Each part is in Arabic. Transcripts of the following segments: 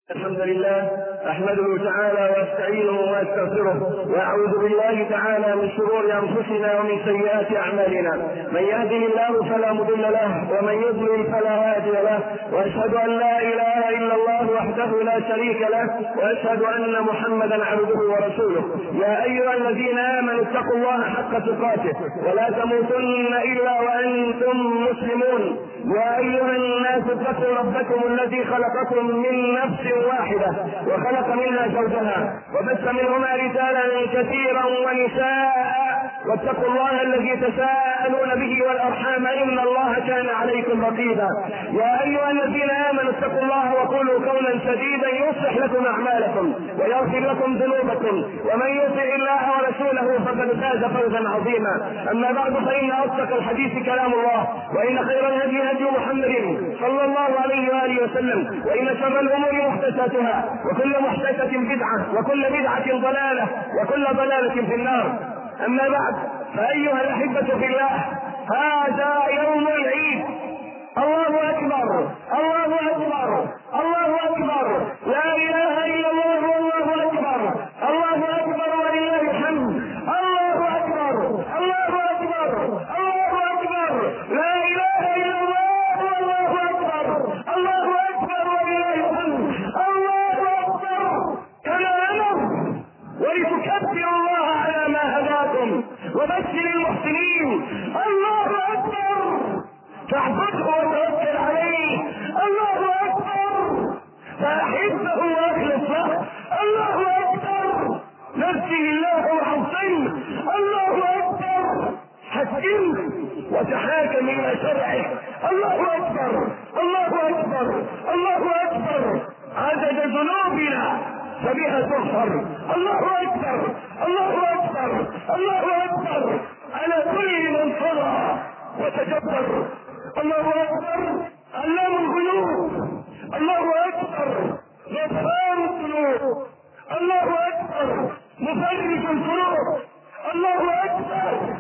الحمد لله احمده تعالى واستعينه واستغفره واعوذ بالله تعالى من شرور انفسنا ومن سيئات اعمالنا. من يهده الله فلا مضل له ومن يضلل فلا هادي له، واشهد ان لا اله الا الله وحده لا شريك له، واشهد ان محمدا عبده ورسوله. يا ايها الذين امنوا اتقوا الله حق تقاته ولا تموتن الا وانتم مسلمون. يا ايها الناس اتقوا ربكم الذي خلقكم من نفس واحدة وخلق منها زوجها وبث منهما رجالا كثيرا ونساء، واتقوا الله الذي تساءلون به والارحام ان الله كان عليكم رقيبا. يا ايها الذين امنوا اتقوا الله وقولوا قولا سديدا يصلح لكم اعمالكم ويغفر لكم ذنوبكم، ومن يطع الله ورسوله فقد فاز فوزا عظيما. اما بعد فان اصدق الحديث كلام الله، وان خير الهدي هدي محمد صلى الله عليه واله وسلم، وان شر الامور محدثاتها وكل محدثة بدعة وكل بدعة ضلالة وكل ضلالة في النار. اما بعد فايها الاحبة في الله، هذا يوم العيد. الله اكبر الله اكبر الله اكبر، لا اله الا الله والله اكبر، الله اكبر ولله الحمد، الله اكبر الله اكبر الله اكبر، لا اله الا الله والله اكبر، الله اكبر ولله الحمد، الله اكبر كما امر، ولتكبروا الله على ما هداكم وبشر المحسنين. الله اكبر، فاعبده وتوكل عليه. الله اكبر، فاحبه واخلص له. الله اكبر، نفسه الله وحصنه. الله اكبر، حكمه وتحاكم الى شرعه. الله اكبر الله اكبر الله اكبر، عدد ذنوبنا فبها تغفر. الله اكبر الله اكبر الله اكبر، على كل من طغى وتجبر. الله اكبر، علام الغيوب. الله اكبر، غفار الذنوب. الله اكبر، مفرج الكروب. الله اكبر،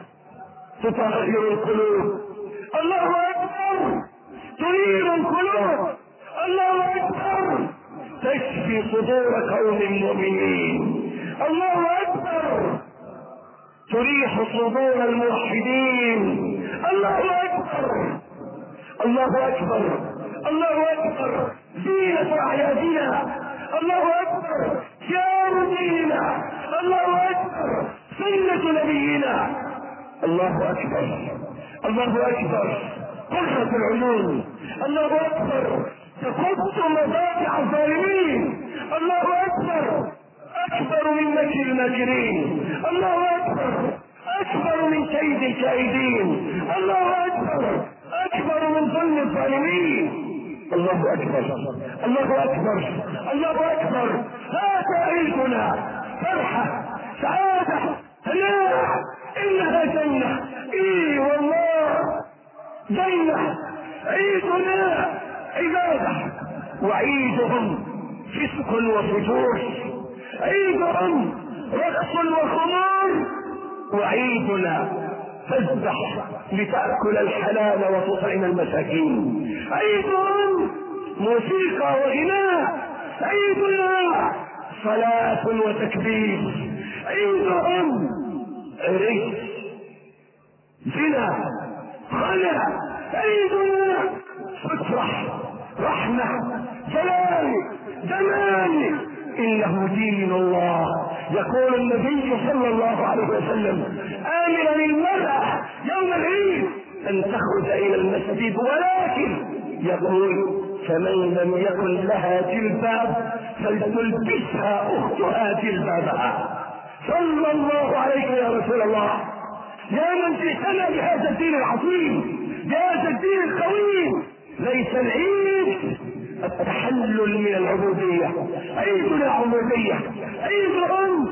تطهر القلوب. الله اكبر، تنير القلوب. الله اكبر، تشفي صدور قوم مؤمنين. الله اكبر، تريح صدور الموحدين. الله اكبر الله اكبر الله اكبر، زينة اعيادنا. الله اكبر، شعار ديننا. الله اكبر، سنة نبينا. الله اكبر الله اكبر، قرة العيون. الله اكبر، تقض مضاجع الظالمين. الله اكبر، اكبر من مكر الماكرين. الله اكبر، اكبر من كيد الكائدين. الله اكبر، اكبر من ظلم الظالمين. الله اكبر الله اكبر الله اكبر، هذا عيدنا، فرحة سعادة هناء، انها جنة. اي والله جنة، عيدنا عبادة، وعيدهم فسق وفجور، عيدهم رقص وخمور، وعيدنا فاذبح لتأكل الحلال وتطعم المساكين. عيدهم موسيقى وغناء، عيدنا صلاة وتكبير، عيدهم عريس زنا خلع، عيدنا فترح رحمة جلال جمال، انه دين الله. يقول النبي صلى الله عليه وسلم امرا المرأة يوم العيد ان تخرج الى المسجد، ولكن يقول فمن لم يكن لها جلباب فلتلبسها اختها جلبابها. صلى الله عليك يا رسول الله، يا من جئتنا بهذا الدين العظيم، بهذا الدين القويم. ليس العيد التحلل من العبودية، عيدنا عبودية، عيدهم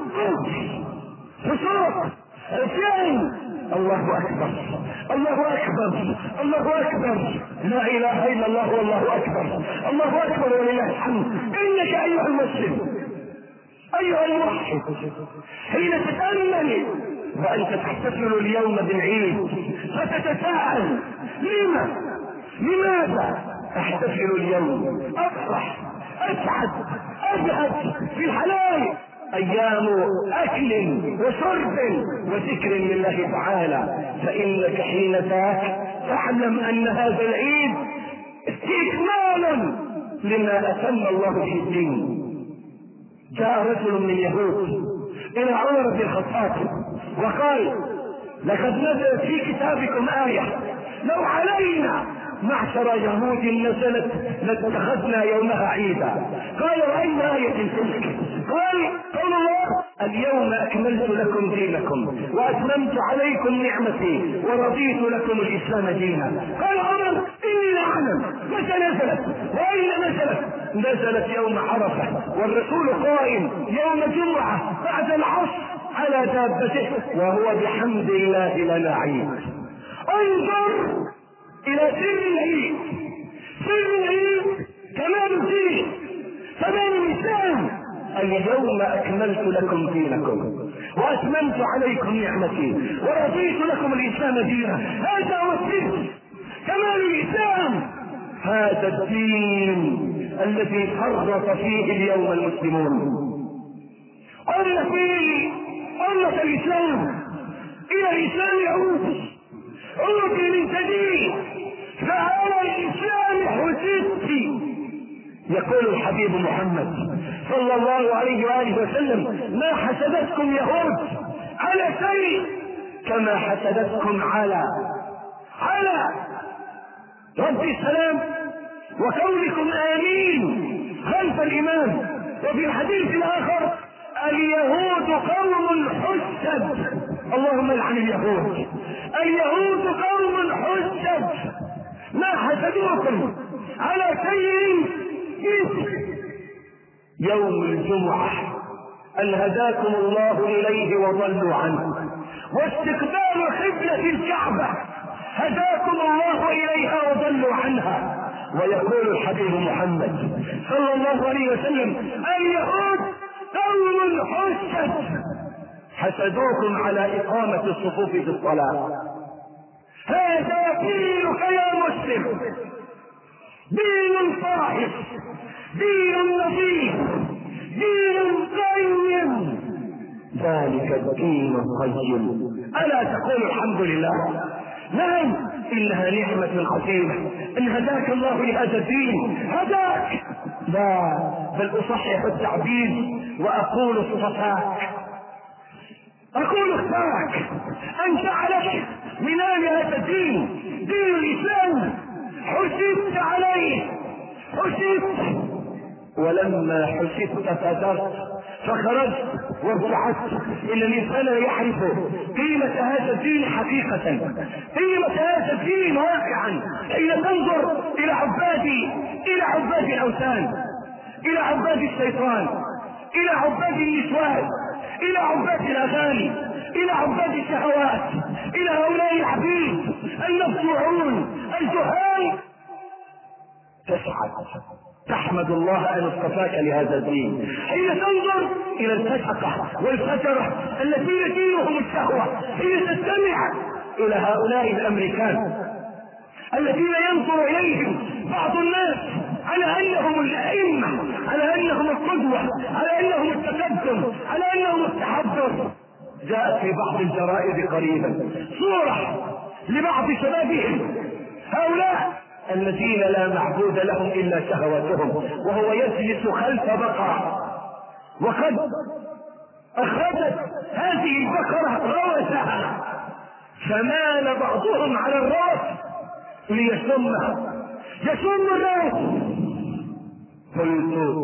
فسوق عصيان. الله اكبر الله اكبر الله اكبر، لا اله الا الله والله اكبر، الله اكبر ولله الحمد. انك ايها المسلم ايها الموحد حين تتأمل وانت تحتفل اليوم بالعيد فتتساءل لماذا احتفل اليوم؟ افرح اسعد ابهج في الحلال، ايام اكل وشرب وذكر لله تعالى. فانك حين ذاك تعلم ان هذا العيد استكمالا لما اتم الله به الدين. جاء رجل من اليهود الى عمر بن الخطاب وقال: لقد نزلت في كتابكم آية لو علينا معشر يهود نزلت لاتخذنا يومها عيدا. قال: وأي آية تلك؟ قال: قول الله: اليوم أكملت لكم دينكم وأتممت عليكم نعمتي ورضيت لكم الإسلام دينا. قال عمر: إني لا أعلم متى نزلت وأين نزلت. نزلت يوم عرفة والرسول قائم يوم جمعة بعد العصر على دابته وهو بحمد الله لنا عيد. انظر الى سر العيد، سر العيد كمال الدين، كمال الاسلام. اليوم اكملت لكم دينكم واتممت عليكم نعمتي ورضيت لكم الاسلام دينا. هذا هو السر، كمال الاسلام. هذا الدين الذي فرط فيه اليوم المسلمون. قلنا فيه أمة الإسلام إلى الإسلام يعود من جديد، فعلى الإسلام حسدت. يقول الحبيب محمد صلى الله عليه وآله وسلم: ما حسدتكم يهود على شيء كما حسدتكم على رب السلام وكونكم آمين خلف الإمام. وفي الحديث الآخر: اليهود قوم حسد. اللهم لعن اليهود. اليهود قوم حسد ما حسدوكم على شيء يوم الجمعة أن هداكم الله إليه وضلوا عنه، واستقبال قبلة الكعبة هداكم الله إليها وضلوا عنها. ويقول الحبيب محمد صلى الله عليه وسلم: اليهود قوم حسد حسدوكم على إقامة الصفوف في الصلاة. هذا دينك يا مسلم، دين صاحب، دين نظيف، دين قيم. ذلك الدين القيم. ألا تقول الحمد لله؟ نعم، إنها نعمة خطيرة إن هداك الله لهذا الدين. هداك، لا بل أصحح التعبير وأقول اصطفاك، أقول اختارك أن جعلك من آل هذا الدين، دين الإسلام. حسبت عليه، حسبت، ولما حسبت فدرت فخرجت وابتعدت. إن الإنسان يعرف قيمة هذا الدين حقيقة، قيمة هذا الدين واقعا حين تنظر إلى عباد الأوثان، إلى عباد الشيطان، إلى عباد النسوان، إلى عباد الأغاني، إلى عباد الشهوات، إلى هؤلاء العبيد المفتوحون الجهال. تسعد، تحمد الله أن اصطفاك لهذا الدين. حين تنظر إلى الفسقة والفجرة الذين دينهم الشهوة، حين تستمع إلى هؤلاء الأمريكان الذين ينظر إليهم بعض الناس على أنهم الأئمة، على أنهم القدوة، على أنهم التقدم، على أنهم التحضر. جاءت في بعض الجرائد قريبا صورة لبعض شبابهم، هؤلاء الذين لا معبود لهم إلا شهواتهم، وهو يجلس خلف بقرة، وقد أخذت هذه البقرة روثها، فمال بعضهم على الروث ليشمها، يشم الروث. قلت: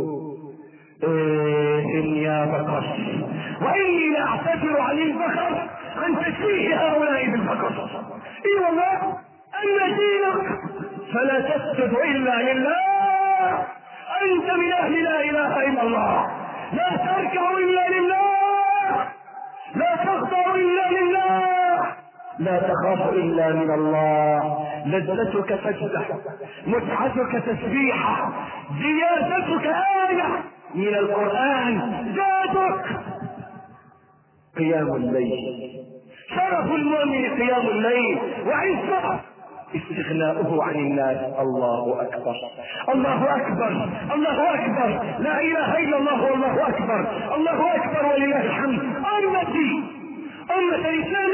يا بقر، وإني لا أعتذر عن البقر عن تشبيه هؤلاء بالبقر. إي والله، أن دينك فلا تسجد إلا لله، أنت من أهل لا إله إلا الله، لا تركع إلا لله، لا تخضع إلا لله، لا تخاف إلا من الله. لذتك سجدة، متعتك تسبيحة، زيادتك آية من القرآن، زادك قيام الليل. شرف المؤمن قيام الليل، وعزة استغناؤه عن الناس. الله أكبر الله أكبر الله أكبر، لا إله إلا الله والله أكبر، الله أكبر ولله الحمد. أمتي أمة الإسلام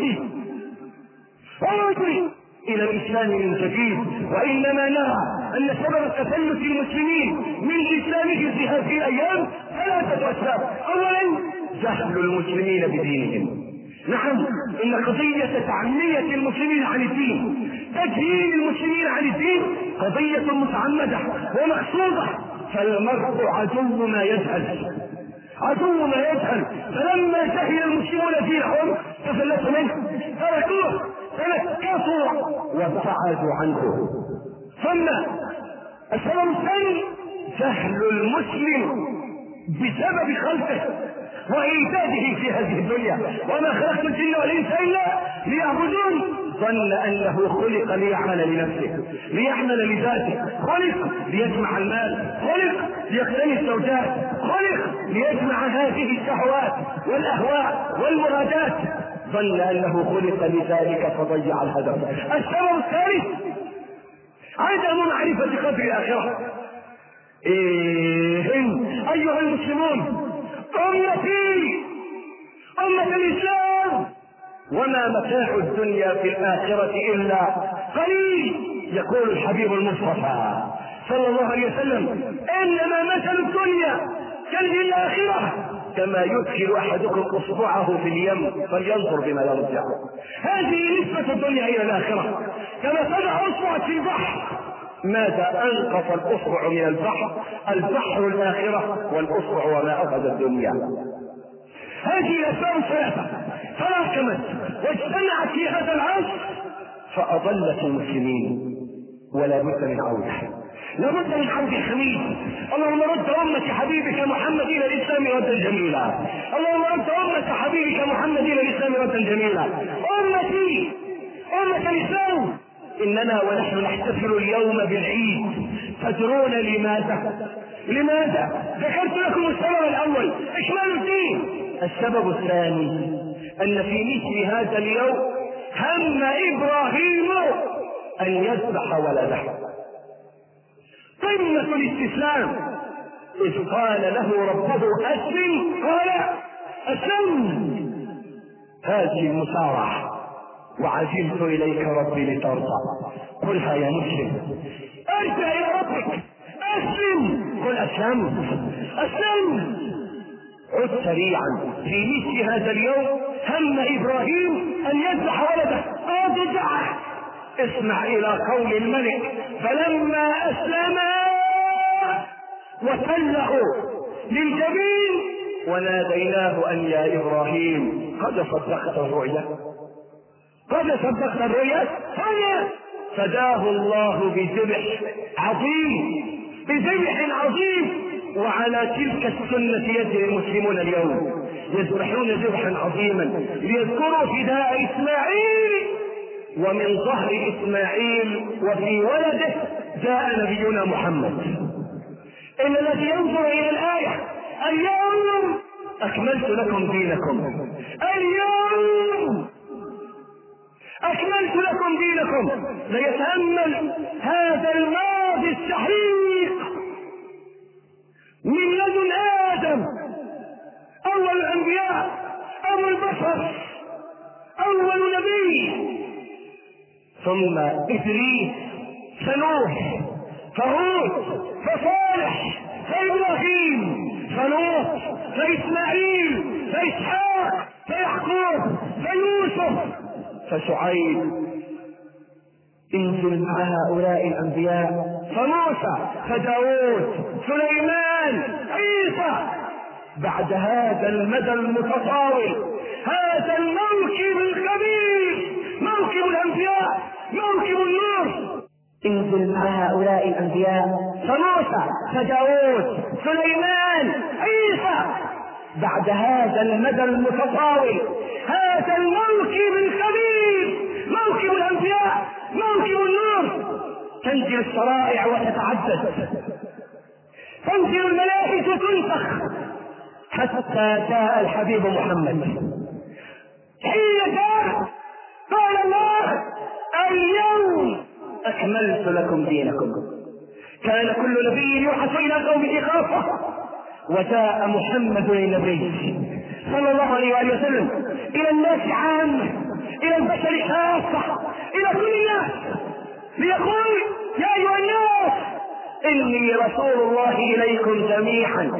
عودي إلى الإسلام من جديد، وإنما نرى أن سبب تفلت المسلمين من إسلامهم في هذه الأيام ثلاثة أسباب. أولا جهل المسلمين بدينهم. نعم، إن قضية تعمية المسلمين عن الدين، تجهيل المسلمين عن الدين قضية متعمدة ومقصودة، فالمرء عدو ما يجهل، عدو ما يجهل. فلما جهل المسلمون دينهم تفلتوا منه، تركوه، تنكفوا وابتعدوا عنه. ثم السبب الثاني جهل المسلم بسبب خلقه وإيجاده في هذه الدنيا، وما خلقت الجن والإنس إلا ليعبدون. ظن أنه خلق ليعمل لنفسه، ليعمل لذاته، خلق ليجمع المال، خلق ليقتني الزوجات، خلق ليجمع هذه الشهوات والأهواء والمرادات. ظن أنه خلق لذلك فضيع الهدف. السبب الثالث عدم معرفة قدر الآخرة. أيها المسلمون، أمتي أمة الإسلام، وما متاع الدنيا في الآخرة إلا قليل. يقول الحبيب المصطفى صلى الله عليه وسلم: إنما مثل الدنيا كالجن الآخرة كما يدخل أحدكم أصبعه في اليم فلينظر بما يرجع. هذه نسبة الدنيا إلى الآخرة، كما تضع أصبعك في البحر، ماذا أنقص الأصبع من البحر؟ البحر الآخرة والأصبع وما أخذ الدنيا. هذه الأسباب الثلاثة تراكمت واجتمعت في هذا العصر فأضلت المسلمين، ولا بد من عودة، لا بد من عودة حميد. اللهم رد أمة حبيبك محمد إلى الإسلام ردا جميلا، اللهم رد أمة حبيبك محمد إلى الإسلام ردا جميلا. أمتي أمة الإسلام، إننا ونحن نحتفل اليوم بالعيد تدرون لماذا؟ ذكرت لكم السبب الأول إكمال الدين. السبب الثاني أن في مثل هذا اليوم هم إبراهيم أن يذبح ولده، قمة الاستسلام، إذ قال له ربه أسلم قال أسلم. هذه المسارعة، وعجلت إليك ربي لترضى، قلها يا مسلم، ارجع إلى ربك، أسلم، قل أسلم. عد سريعا. في مثل هذا اليوم هم إبراهيم أن يذبح ولده، أرجع اسمع إلى قول الملك: فلما أسلم وتله للجبين وناديناه أن يا إبراهيم قد صدقت الرؤيا، قد صدقت الرؤيا. هنا فداه الله بذبح عظيم. وعلى تلك السنة يجري المسلمون اليوم، يذبحون ذبحا عظيما ليذكروا فداء إسماعيل، ومن ظهر إسماعيل وفي ولده جاء نبينا محمد. إن الذي ينظر إلى الآية: اليوم أكملت لكم دينكم، اليوم أكملت لكم دينكم، ليتأمل هذا الماضي الشحيق من لدن آدم، أول الأنبياء، أول البشر، أول نبي، ثم إدريس، فنوح، فهود، فصالح، فإبراهيم، فلوط، فإسماعيل، فإسحاق، فيعقوب، فيوسف، فشعيب. انزل مع هؤلاء الأنبياء، فموسى، فداود، سليمان، عيسى. بعد هذا المدى المتطاول، هذا الموكب الكبير، موكب الأنبياء، موكب النور، انزل مع هؤلاء الأنبياء، فموسى، فداود، سليمان، عيسى. بعد هذا المدى المتطاول، هذا الموكب الكبير، موكب الأنبياء، موكب النور، تنزل الشرائع وتتعدد، تنزل الملائكة تنفخ، حتى جاء الحبيب محمد. حين جاء قال الله: اليوم أكملت لكم دينكم. كان كل نبي يوحى إلى قومه خاصة، وجاء محمد النبي صلى الله عليه وآله وسلم إلى الناس عامة، إلى البشر خاصة، إلى كل الناس، ليقول يا أيها الناس إني رسول الله إليكم جميعا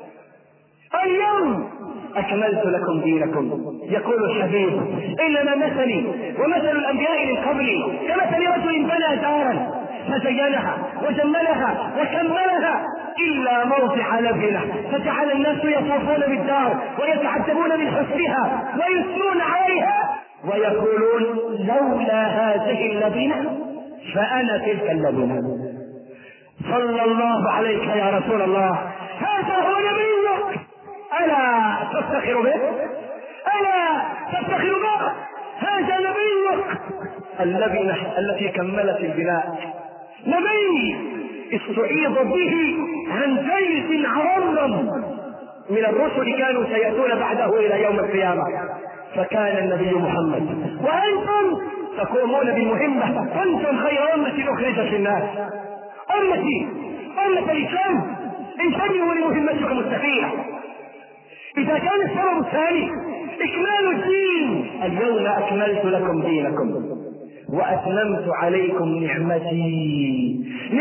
اليوم أكملت لكم دينكم. يقول الحبيب إنما مثلي ومثل الأنبياء من قبلي كمثل رجل بنى دارا فزينها وجملها وكملها إلا موضع لبنة، فجعل الناس يطوفون بالدار ويتعجبون من حسنها ويثنون عليها ويقولون لولا هذه اللبنة فأنا تلك اللبنة. صلى الله عليك يا رسول الله، هذا هو نبيك، ألا تفتخر به؟ ألا تفتخر به؟ هذا نبيك، اللبنة التي كملت البناء، نبي استعيض به عن جيش عرم من الرسل كانوا سيأتون بعده إلى يوم القيامة، فكان النبي محمد. وأنتم تقومون بمهمة، أنتم خير أمة أخرجت للناس، أمتي أمة الإسلام، انتبهوا لمهمتكم الثقيلة. إذا كان السبب الثاني إكمال الدين، اليوم أكملت لكم دينكم وأتممت عليكم نعمتي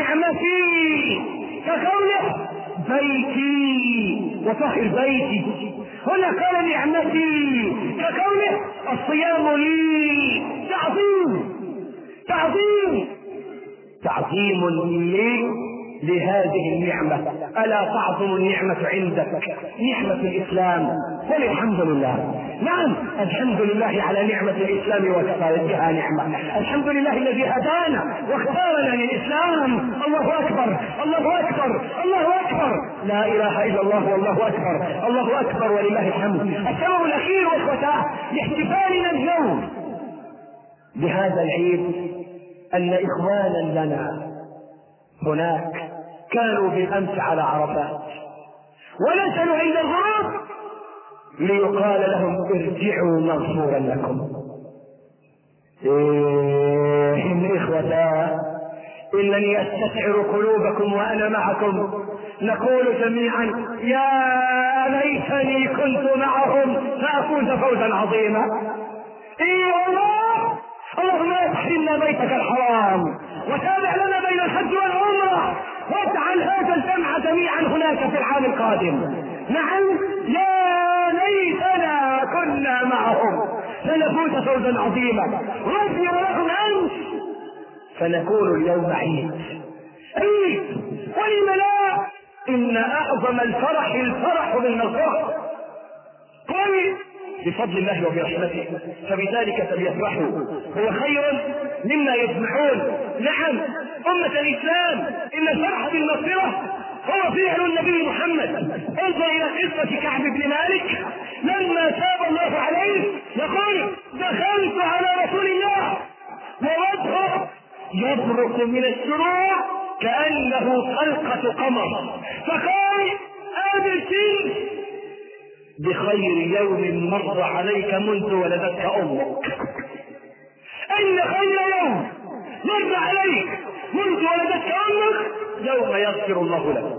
كقوله بيتي وطهر بيتي، هنا قال نعمتي كقوله الصيام لي، تعظيم لي لهذه النعمة. ألا تعظم النعمة عندك نعمة الإسلام؟ والحمد لله. نعم، الحمد لله على نعمة الإسلام وكفى بها نعمة. الحمد لله الذي هدانا واختارنا للإسلام. الله أكبر، الله أكبر، الله أكبر، لا إله إلا الله والله أكبر، الله أكبر ولله الحمد. السبب الأخير وإخوتاه لاحتفالنا اليوم بهذا العيد أن إخوانا لنا هناك كانوا بالأمس على عرفات ونزلوا عند الغروب ليقال لهم ارجعوا مغفورا لكم. إن إخوتا إنني أستشعر قلوبكم وأنا معكم، نقول جميعا يا ليتني كنت معهم فأفوز فوزا عظيما. والله اللهم ادخلنا بيتك الحرام وتابع لنا بين الحج والعمرة، واجعل هذا الجمع جميعا هناك في العام القادم. نعم، يا ليتنا كنا معهم فنفوز فوزا عظيما. غفر لهم أمس فنكون اليوم عيد. ولم لا؟ إن أعظم الفرح بالمغفرة. قل بفضل الله وبرحمته فبذلك فليفرحوا هو خير مما يجمعون. نعم أمة الإسلام، إن الفرح بالمغفرة هو فعل النبي محمد. انظر إلى قصة كعب بن مالك لما تاب الله عليه، يقول دخلت على رسول الله ووجهه يبرق من السرور كأنه طلقة قمر، فقال أبشر بخير يوم مر عليك منذ ولدتك أمك. إن خير يوم مر عليك منذ ولدتك أمك يوم يغفر الله لك.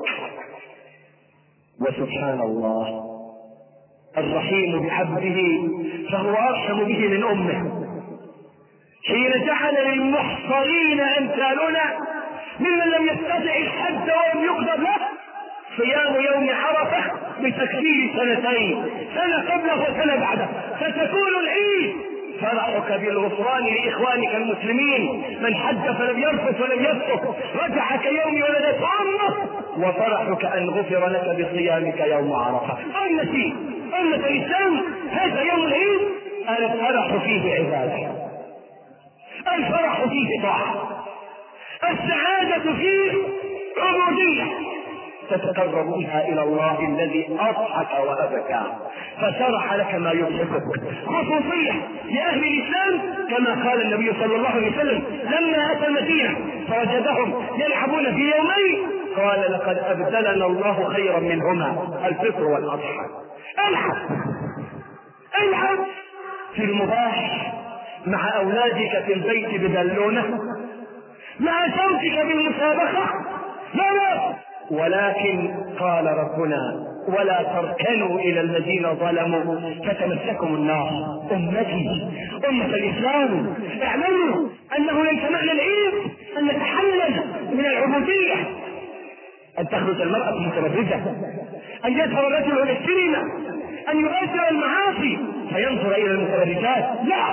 وسبحان الله الرحيم بعبده فهو أرحم به من أمه، حين جعل للمحصرين أمثالنا ممن لم يستطع الحج ولم يقدر له صيام يوم عرفة بتكفير سنتين، سنة قبله وسنة بعده، فتكون العيد فرحك بالغفران لإخوانك المسلمين. من حج فلم يرفث ولم يفسق رجع كيوم ولدت أمه، وفرحك أن غفر لك بصيامك يوم عرفة. أمة الإسلام، هذا يوم العيد الفرح فيه عبادة، الفرح فيه طاعة، السعادة فيه عبودية تتقرب بها إلى الله الذي أضحك وأبكى فشرح لك ما يضحكك. خصوصية لأهل الإسلام كما قال النبي صلى الله عليه وسلم لما أتى المدينة فوجدهم يلعبون في يومين قال لقد أبدلنا الله خيرا منهما الفطر والأضحى. العب في المباح مع أولادك في البيت ببالونة، مع زوجك بالمسابقة، لا، ولكن قال ربنا ولا تركنوا إلى الذين ظلموا فتمسكم النار. أمتي أمة الإسلام، اعلموا أنه ليس معنى العيد أن نتحلل من العبودية، أن تخرج المرأة متبرجة، أن يذهب الرجل إلى السينما، أن يؤثر المعاصي فينظر إلى المتبرجات،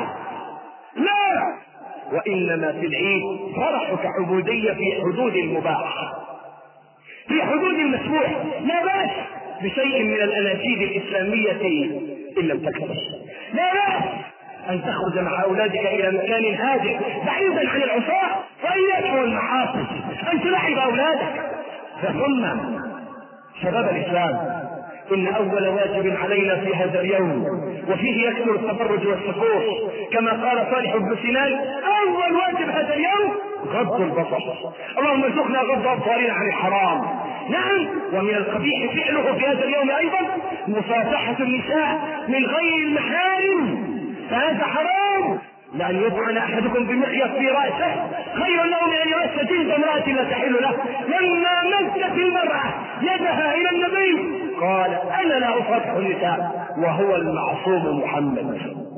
لا، وإنما في العيد فرحك عبودية في حدود المباح، في حدود المسموح، لا بأس بشيء من الأناشيد الإسلامية إن لم تكثر، لا بأس أن تخرج مع أولادك إلى مكان هادئ بعيدا عن العصاة وإياك والمعاصي، أن تلعب أولادك. ثم شباب الإسلام، إن أول واجب علينا في هذا اليوم وفيه يكثر التفرج والسفور كما قال صالح بن سنان، أول واجب هذا اليوم غض البصر. اللهم ارزقنا غض أبصارنا عن الحرام. نعم، ومن القبيح فعله في هذا اليوم أيضا مصافحة النساء من غير المحارم، فهذا حرام. لأن يطعن أحدكم بمخيط في رأسه خير له من أن يمس جلد امرأة لا تحل له. لما مست المرأة يدها إلى النبي قال أنا لا أصافح النساء وهو المعصوم محمد.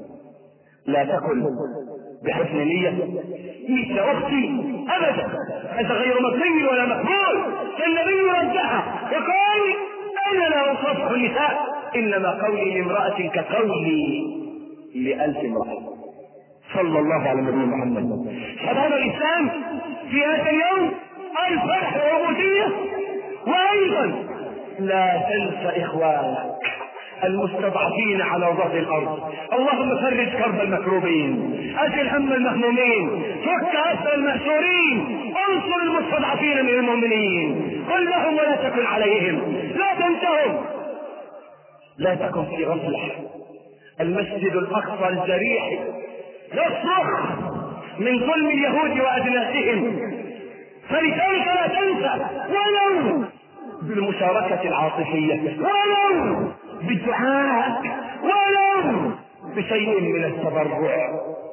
لا تكن بحسن نية مثل أختي أبدا، هذا غير مقبول ولا مقبول. فالنبي ردها وقال أنا لا أصافح النساء، إنما قولي لامرأة كقولي لألف امرأة. صلى الله على النبي محمد. شباب الإسلام في هذا اليوم الفرح والعبودية، وأيضا لا تنسى إخوانك المستضعفين على ظهر الأرض. اللهم فرج كرب المكروبين، أزل هم المهمومين، فك أسر المأسورين، انصر المستضعفين من المؤمنين، قل لهم ولا تكن عليهم، لا تنسهم، لا تكن في غفلة. المسجد الأقصى الجريح يصرخ من ظلم اليهود وأدناسهم، فلذلك لا تنسى ولو بالمشاركة العاطفية، ولو بالدعاء، ولو بشيء من التضرع،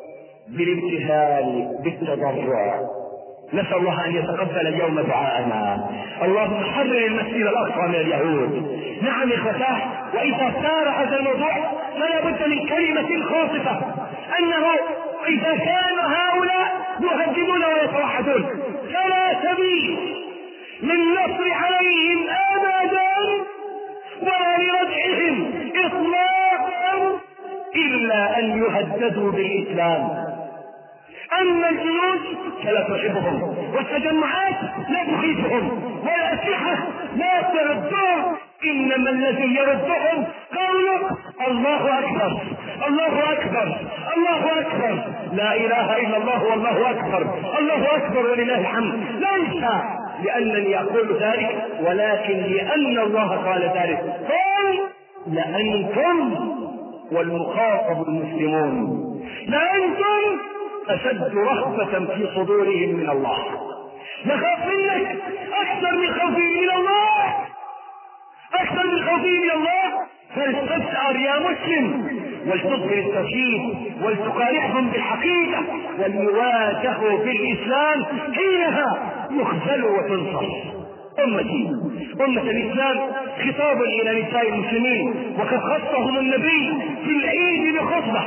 بالابتهال بالتضرع. نسأل الله أن يتقبل اليوم دعاءنا. اللهم حرر المسجد الأقصى من اليهود. نعم إخوتاه، وإذا صار هذا الموضوع فلا بد من كلمة خاصة، أنه إذا كان هؤلاء يهددون ويتوحدون فلا سبيل للنصر عليهم أبدا ولا لردعهم إطلاقا إلا أن يهددوا بالإسلام. أما الجيوش فلا تحبهم، والتجمعات لا تخيفهم، والأسلحة لا تردهم، إنما الذي يردهم قوله الله أكبر الله أكبر الله أكبر، لا إله إلا الله والله أكبر، الله أكبر ولله الحمد. ليس لأنني أقول ذلك، ولكن لأن الله قال ذلك، قال لأنتم والمخاطب المسلمون لأنتم أشد رهبة في صدورهم من الله، نخاف منك أكثر من خوفهم من الله، أكثر من خوفهم من الله. فلتسأر يا مسلم ولتظهر التوحيد ولتقارحهم بالحقيقة وليواجهوا بالإسلام، حينها يخذلوا وتنصر. أمتي أمة الإسلام، خطاب إلى نساء المسلمين وقد خصهم النبي في العيد بخطبة.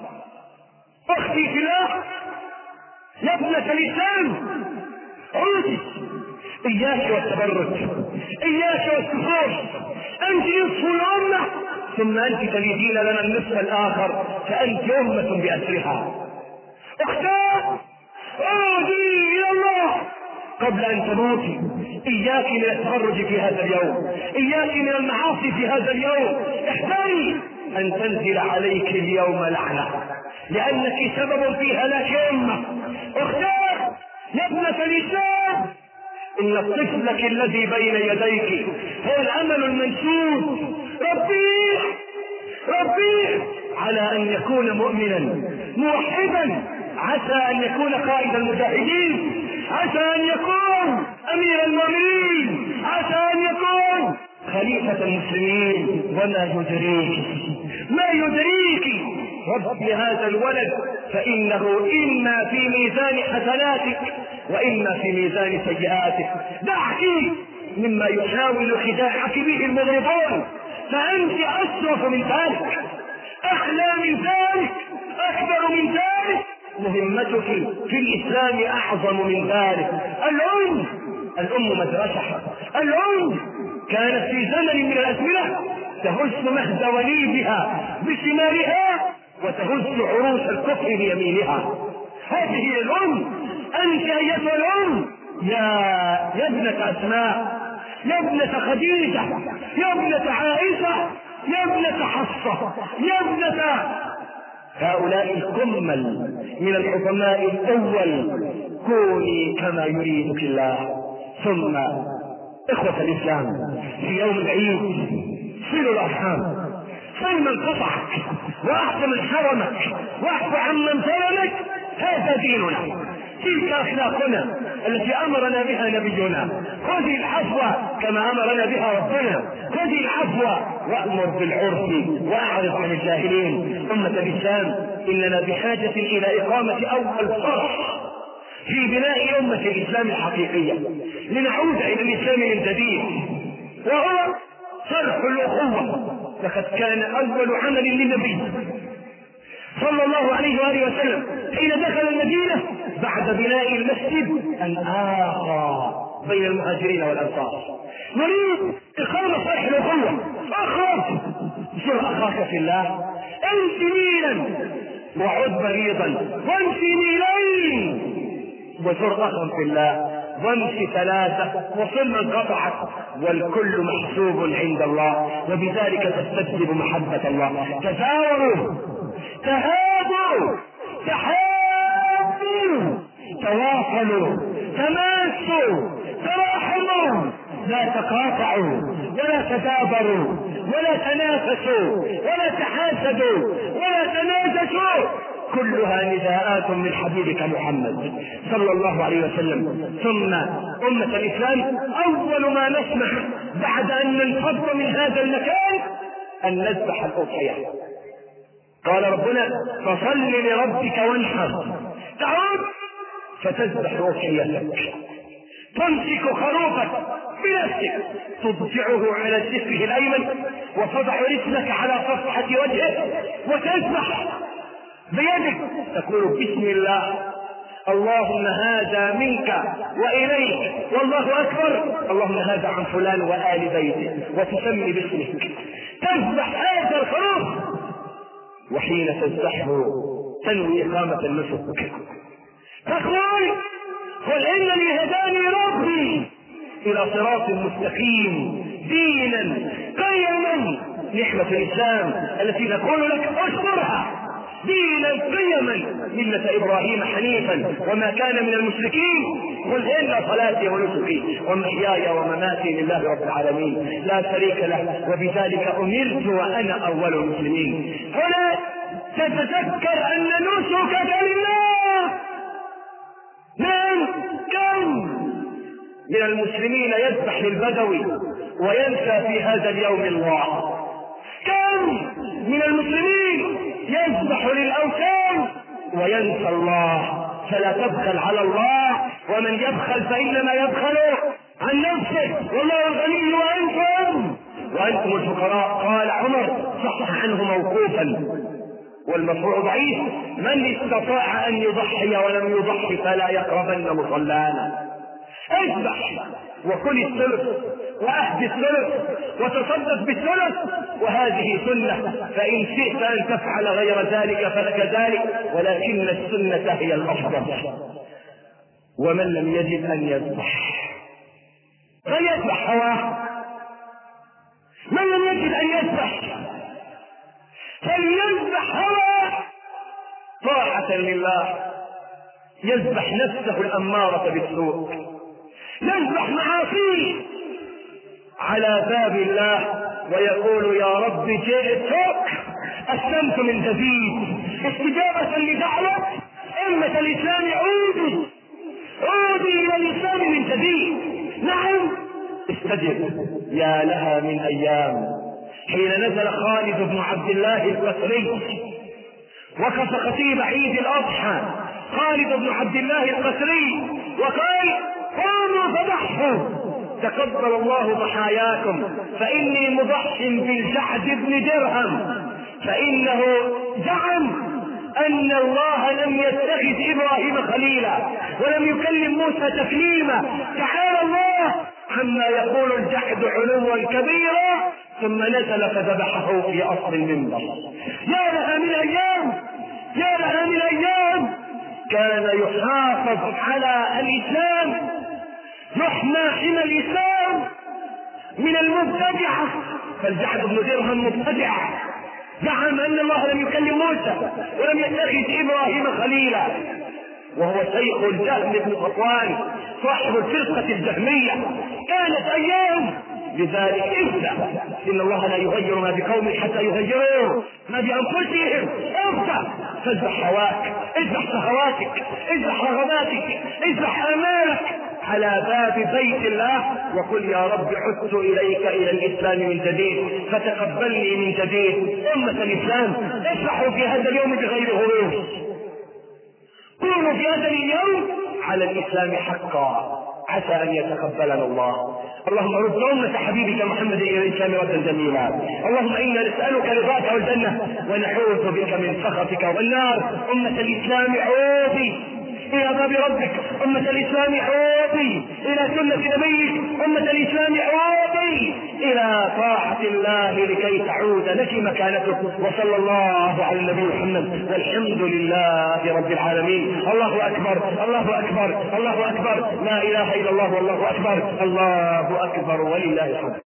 أختي في الله يا ابنة الإسلام، عودي، إياك والتبرج، إياك والسفور، أنت نصف الأمة ثم أنت تريدين لنا النصف الآخر، فأنت أمة بأسرها. اختار عودي إلى الله قبل أن تموتي. إياك من التبرج في هذا اليوم، إياك من المعاصي في هذا اليوم. احذري أن تنزل عليك اليوم لعنة، لأنك سبب في هلاك أمة. اختار يا ابنة الإسلام، إن طفلك الذي بين يديك هو الأمل المنشود. ربيه على أن يكون مؤمنا موحدا، عسى أن يكون قائد المجاهدين، عسى أن يكون أمير المؤمنين، عسى أن يكون خليفة المسلمين. وما يدريك رب هذا الولد فإنه إما في ميزان حسناتك وإما في ميزان سيئاتك. دعك مما يحاول خداعك به المغرضون، فأنت أشرف من ذلك، أحلى من ذلك، أكبر من ذلك، مهمتك في الإسلام أعظم من ذلك. الأم مدرسة. الأم كانت في زمن من الأزمنة تهز مهد وليدها بشمالها وتهز عروش الكفر بيمينها. هذه هي الأم. أنت أيتها الأم يا ابنة أسماء، يا ابنة خديجة، يا ابنة عائشة، يا ابنة حفصة، يا ابنة هؤلاء الكمل من الحكماء الأول، كوني كما يريدك الله. ثم إخوة الإسلام، في يوم العيد صلوا الأرحام، صل من قطعك وأحسن من حرمك واعف عمن ظلمك. هذا ديننا، تلك أخلاقنا التي أمرنا بها نبينا. خذ العفو كما أمرنا بها ربنا، خذ العفو وأمر بالعرف وأعرض عن الجاهلين. أمة الإسلام، إننا بحاجة إلى إقامة أول صرح في بناء أمة الإسلام الحقيقية، لنعود إلى الإسلام من جديد، وهو صرح الأخوة. لقد كان أول عمل للنبي صلى الله عليه وآله وسلم حين دخل المدينة بعد بناء المسجد أن آخى بين المهاجرين والأنصار. نريد إقامة صرح الأخوة. أخرج زر أخاك في الله، أنت ميلا وعد مريضا، وانت ميلين وزر أخا في الله، وامشي ثلاثة وصل من قطعك، والكل محسوب عند الله، وبذلك تستجلب محبة الله. تزاوروا، تهادوا، تحابوا، تواصلوا، تماسوا، تراحموا، لا تقاطعوا ولا تدابروا ولا تنافسوا ولا تحاسدوا ولا تناجشوا. كلها نداءات من حبيبك محمد صلى الله عليه وسلم. ثم أمة الإسلام، أول ما نسمع بعد أن ننفض من هذا المكان أن نذبح الأضحية. قال ربنا: فصل لربك وانحر. تعود فتذبح أضحيتك، تمسك خروفك بنفسك، تضجعه على جسمه الأيمن وتضع رجلك على صفحة وجهه وتذبح بيدك، تقول: بسم الله، اللهم هذا منك وإليك، والله أكبر، اللهم هذا عن فلان وآل بيته، وتسمي باسمك، تذبح هذا الخروف. وحين تذبحه تنوي إقامة النسك، تقول: قل إنني هداني ربي إلى صراط مستقيم دينا قيما. نعمة الإسلام التي نقول لك اشكرها، دينا قيما ملة إبراهيم حنيفا وما كان من المشركين. قل إن صلاتي ونسكي ومحياي ومماتي لله رب العالمين لا شريك له وبذلك أمرت وأنا أول المسلمين. هنا تتذكر أن نسكك لله. كم من المسلمين يذبح للبدوي وينسى في هذا اليوم الله؟ كم من المسلمين يذبح للأوثان وينسى الله؟ فلا تبخل على الله، ومن يبخل فإنما يبخل عن نفسه، والله الغني وأنتم الفقراء. قال عمر، صح عنه موقوفا والمرفوع ضعيف: من استطاع أن يضحي ولم يضحي فلا يقربن مصلانا. اذبح وكل الثلث واهد الثلث وتصدق بالثلث، وهذه سنة، فإن شئت أن تفعل غير ذلك فلك ذلك، ولكن السنة هي الأفضل. ومن لم يجد أن يذبح فليذبح هواه، من لم يجد أن يذبح فليذبح هواه طاعة لله. يذبح نفسه الأمارة بالسوء، يذبح معاصيه على باب الله ويقول: يا رب جئتك أسلمت من جديد، استجابة لدعوة أمة الإسلام. عودي إلى الإسلام من جديد. نعم، استجب. يا لها من أيام حين نزل خالد بن عبد الله القسري وقف خطيب عيد الأضحى خالد بن عبد الله القسري وقال: قوموا فضحوا، تقبل الله ضحاياكم، فإني مضح بالجعد بن درهم، فإنه زعم أن الله لم يتخذ إبراهيم خليلا ولم يكلم موسى تكليما. تعالى الله عما يقول الجحد علوا كبيرا. ثم نزل فذبحه في أصل المنبر. يا لها من أيام، يا لها من أيام كان يحافظ على الإسلام، يحمى حمى الإسلام من المبتدعة. فالجحد بن درهم مبتدع، زعم أن الله لم يكلم موسى ولم يتخذ إبراهيم خليلا، وهو شيخ الجهم بن صفوان صاحب الفرقة الجهمية. كانت أيام لذلك ابدأ، إن الله لا يغير ما بقوم حتى يغيروا ما بأنفسهم. ابدأ فاذبح هواك، اذبح شهواتك، اذبح رغباتك، اذبح آمالك على باب بيت الله، وقل يا رب عدت إليك إلى الإسلام من جديد فتقبلني من جديد. أمة الإسلام اذبحوا في هذا اليوم بغير غرور، كونوا في هذا اليوم على الإسلام حقا، عسى أن يتقبلنا الله. اللهم رد أمة حبيبك محمد إلى الإسلام ردا جميلا. اللهم إنا نسألك رضاك والجنة ونعوذ بك من سخطك والنار. أمة الإسلام عودي إلى باب ربك، أمة الإسلام عودي إلى سنة نبيك، أمة الإسلام عودي إلى طاعة الله لكي تعود لك مكانتك. وصلى الله على النبي محمد والحمد لله رب العالمين. الله أكبر، الله أكبر، الله أكبر، لا إله إلا الله والله أكبر، الله أكبر ولله الحمد.